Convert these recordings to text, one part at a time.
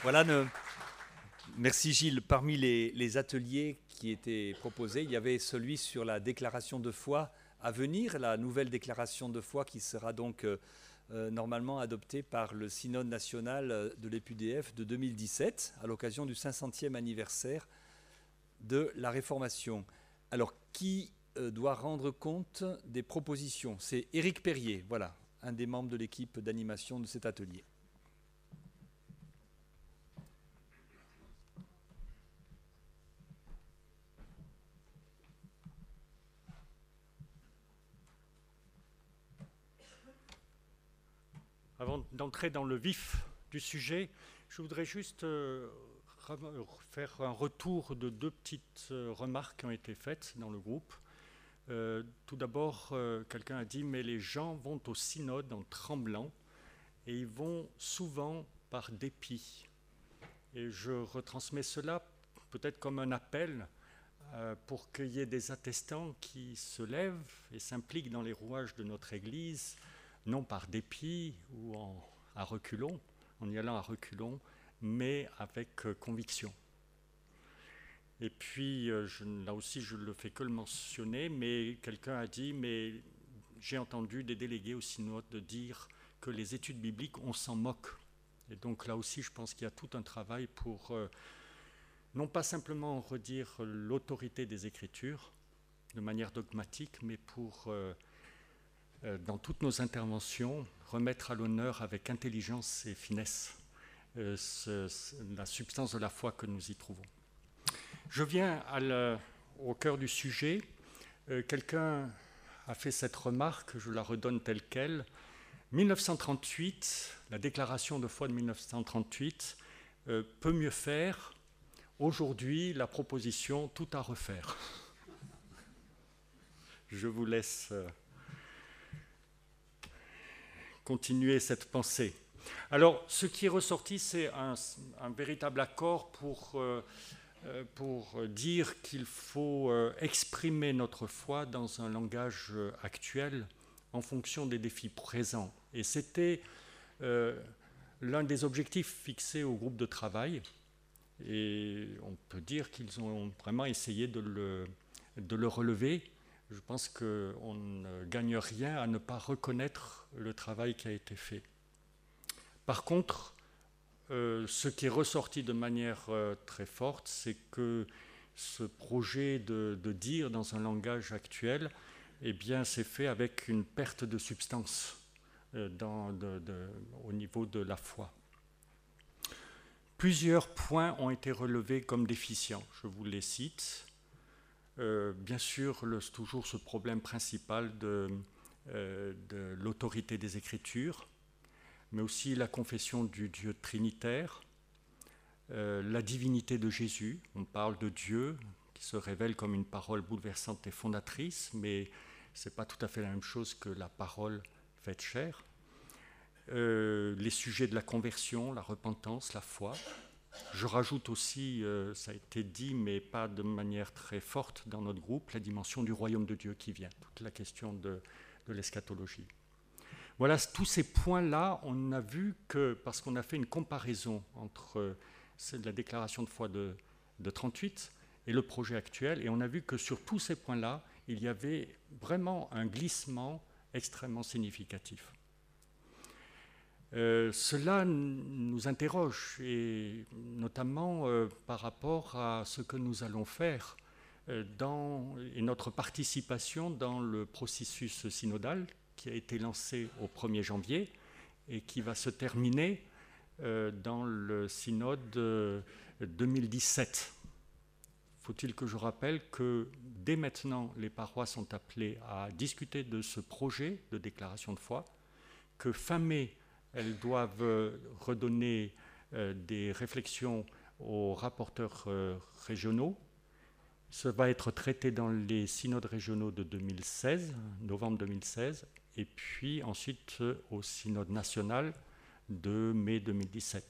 Voilà, merci Gilles. Parmi les ateliers qui étaient proposés, il y avait celui sur la déclaration de foi à venir, la nouvelle déclaration de foi qui sera donc normalement adoptée par le Synode national de l'EPUDF de 2017 à l'occasion du 500e anniversaire de la Réformation. Alors, qui doit rendre compte des propositions? C'est Éric Perrier, voilà, un des membres de l'équipe d'animation de cet atelier. Avant d'entrer dans le vif du sujet, je voudrais juste faire un retour de deux petites remarques qui ont été faites dans le groupe. Tout d'abord, quelqu'un a dit « mais les gens vont au synode en tremblant et ils vont souvent par dépit ». Et je retransmets cela peut-être comme un appel pour qu'il y ait des attestants qui se lèvent et s'impliquent dans les rouages de notre Église, non par dépit ou à reculons, en y allant à reculons, mais avec conviction. Et puis, là aussi, je ne le fais que le mentionner, mais quelqu'un a dit, mais j'ai entendu des délégués au synode dire que les études bibliques, on s'en moque. Et donc là aussi, je pense qu'il y a tout un travail pour non pas simplement redire l'autorité des Écritures de manière dogmatique, mais pour dans toutes nos interventions, remettre à l'honneur avec intelligence et finesse la substance de la foi que nous y trouvons. Je viens au cœur du sujet. Quelqu'un a fait cette remarque, je la redonne telle qu'elle. 1938, la déclaration de foi de 1938 peut mieux faire. Aujourd'hui, la proposition tout à refaire. Je vous laisse continuer cette pensée. Alors, ce qui est ressorti, c'est un véritable accord pour dire qu'il faut exprimer notre foi dans un langage actuel en fonction des défis présents. Et c'était l'un des objectifs fixés au groupe de travail. Et on peut dire qu'ils ont vraiment essayé de le relever. Je pense qu'on ne gagne rien à ne pas reconnaître le travail qui a été fait. Par contre, ce qui est ressorti de manière très forte, c'est que ce projet de dire dans un langage actuel, eh bien, c'est fait avec une perte de substance au niveau de la foi. Plusieurs points ont été relevés comme déficients. Je vous les cite. Bien sûr, toujours ce problème principal de l'autorité des Écritures, mais aussi la confession du Dieu trinitaire, la divinité de Jésus. On parle de Dieu qui se révèle comme une parole bouleversante et fondatrice, mais ce n'est pas tout à fait la même chose que la parole faite chair. Les sujets de la conversion, la repentance, la foi. Je rajoute aussi, ça a été dit, mais pas de manière très forte dans notre groupe, la dimension du royaume de Dieu qui vient, toute la question de l'eschatologie. Voilà, tous ces points-là, on a vu que, parce qu'on a fait une comparaison entre la déclaration de foi de 1938 et le projet actuel, et on a vu que sur tous ces points-là, il y avait vraiment un glissement extrêmement significatif. Cela nous interroge, et notamment par rapport à ce que nous allons faire et notre participation dans le processus synodal qui a été lancé au 1er janvier et qui va se terminer dans le synode 2017. Faut-il que je rappelle que dès maintenant, les paroisses sont appelées à discuter de ce projet de déclaration de foi, que fin mai, elles doivent redonner des réflexions aux rapporteurs régionaux. Ça va être traité dans les synodes régionaux de 2016, novembre 2016, et puis ensuite au synode national de mai 2017.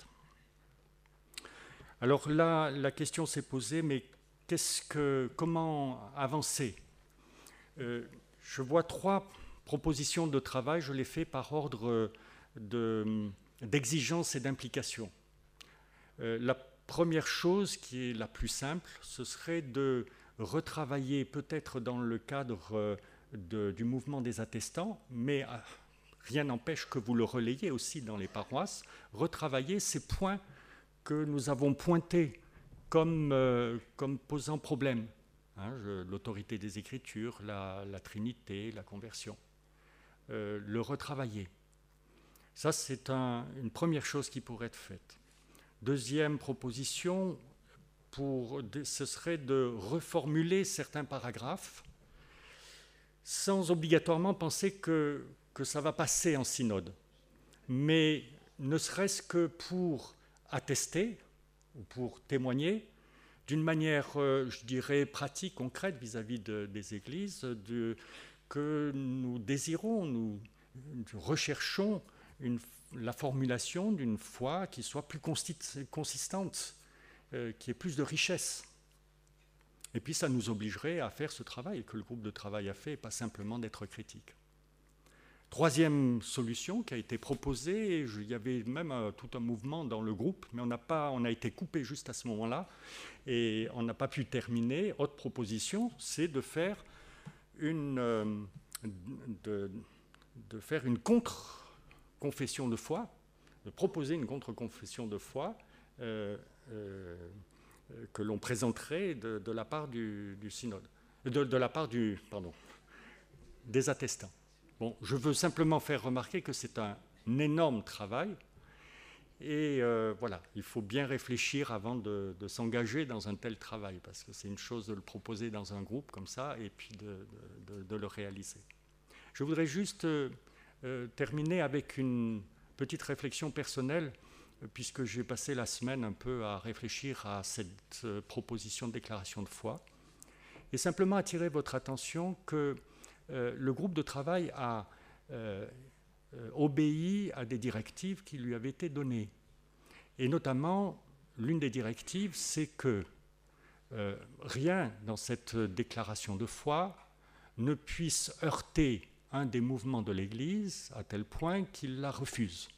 Alors là, la question s'est posée, mais comment avancer ? Je vois 3 propositions de travail, je les fais par ordre d'exigence et d'implication. La première chose qui est la plus simple, ce serait de retravailler peut-être dans le cadre du mouvement des attestants, mais rien n'empêche que vous le relayiez aussi dans les paroisses, retravailler ces points que nous avons pointés comme posant problème. Hein, l'autorité des Écritures, la Trinité, la conversion. Le retravailler. Ça, c'est une première chose qui pourrait être faite. Deuxième proposition, ce serait de reformuler certains paragraphes sans obligatoirement penser que ça va passer en synode, mais ne serait-ce que pour attester ou pour témoigner d'une manière, je dirais, pratique, concrète vis-à-vis des églises, que nous désirons, nous recherchons la formulation d'une foi qui soit plus consistante, qui ait plus de richesse. Et puis ça nous obligerait à faire ce travail que le groupe de travail a fait, et pas simplement d'être critique. Troisième solution qui a été proposée, il y avait même tout un mouvement dans le groupe, mais on a été coupé juste à ce moment-là, et on n'a pas pu terminer. Autre proposition, c'est de faire une contre-confession de foi, de proposer une contre-confession de foi que l'on présenterait de la part du synode, de la part des attestants. Bon, je veux simplement faire remarquer que c'est un énorme travail et voilà, il faut bien réfléchir avant de s'engager dans un tel travail, parce que c'est une chose de le proposer dans un groupe comme ça et puis de le réaliser. Je voudrais juste terminer avec une petite réflexion personnelle, puisque j'ai passé la semaine un peu à réfléchir à cette proposition de déclaration de foi, et simplement attirer votre attention que le groupe de travail a obéi à des directives qui lui avaient été données. Et notamment, l'une des directives, c'est que rien dans cette déclaration de foi ne puisse heurter un des mouvements de l'Église à tel point qu'il la refuse.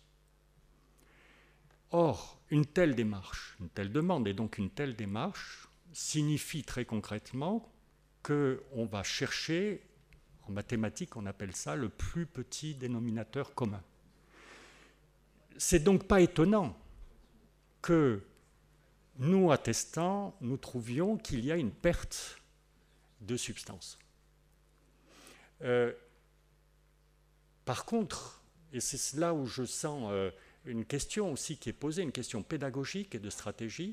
Or, une telle démarche, une telle demande et donc une telle démarche signifie très concrètement qu'on va chercher, en mathématiques on appelle ça le plus petit dénominateur commun. C'est donc pas étonnant que nous, attestants, nous trouvions qu'il y a une perte de substance. Par contre, et c'est là où je sens une question aussi qui est posée, une question pédagogique et de stratégie,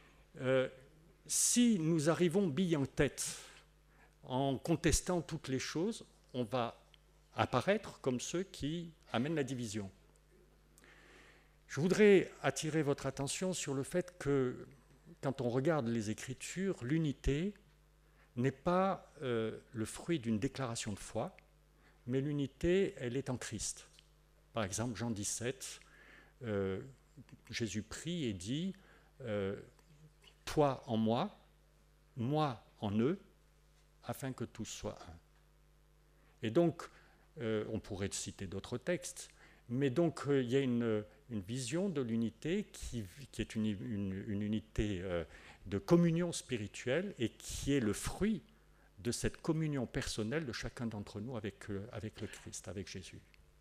si nous arrivons bille en tête en contestant toutes les choses, on va apparaître comme ceux qui amènent la division. Je voudrais attirer votre attention sur le fait que, quand on regarde les Écritures, l'unité n'est pas le fruit d'une déclaration de foi, mais l'unité, elle est en Christ. Par exemple, Jean 17, Jésus prie et dit « Toi en moi, moi en eux, afin que tous soient un ». Et donc, on pourrait citer d'autres textes, mais donc il y a une vision de l'unité qui est une unité de communion spirituelle et qui est le fruit de cette communion personnelle de chacun d'entre nous avec le Christ, avec Jésus.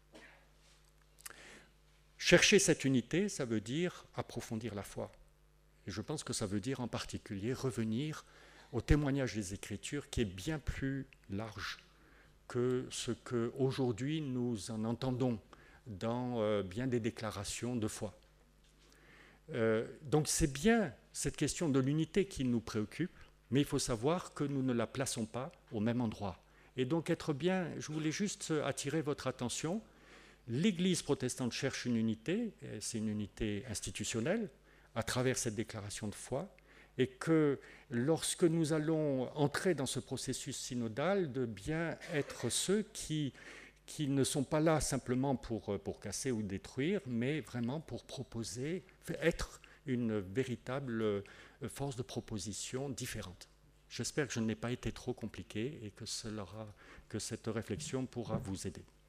Chercher cette unité, ça veut dire approfondir la foi. Et je pense que ça veut dire en particulier revenir au témoignage des Écritures qui est bien plus large que ce qu'aujourd'hui nous en entendons dans bien des déclarations de foi. Donc c'est bien cette question de l'unité qui nous préoccupe, mais il faut savoir que nous ne la plaçons pas au même endroit. Et donc je voulais juste attirer votre attention. L'Église protestante cherche une unité, c'est une unité institutionnelle, à travers cette déclaration de foi, et que lorsque nous allons entrer dans ce processus synodal, de bien être ceux qui ne sont pas là simplement pour casser ou détruire, mais vraiment pour proposer, être une véritable force de proposition différente. J'espère que je n'ai pas été trop compliqué et que cette réflexion pourra vous aider.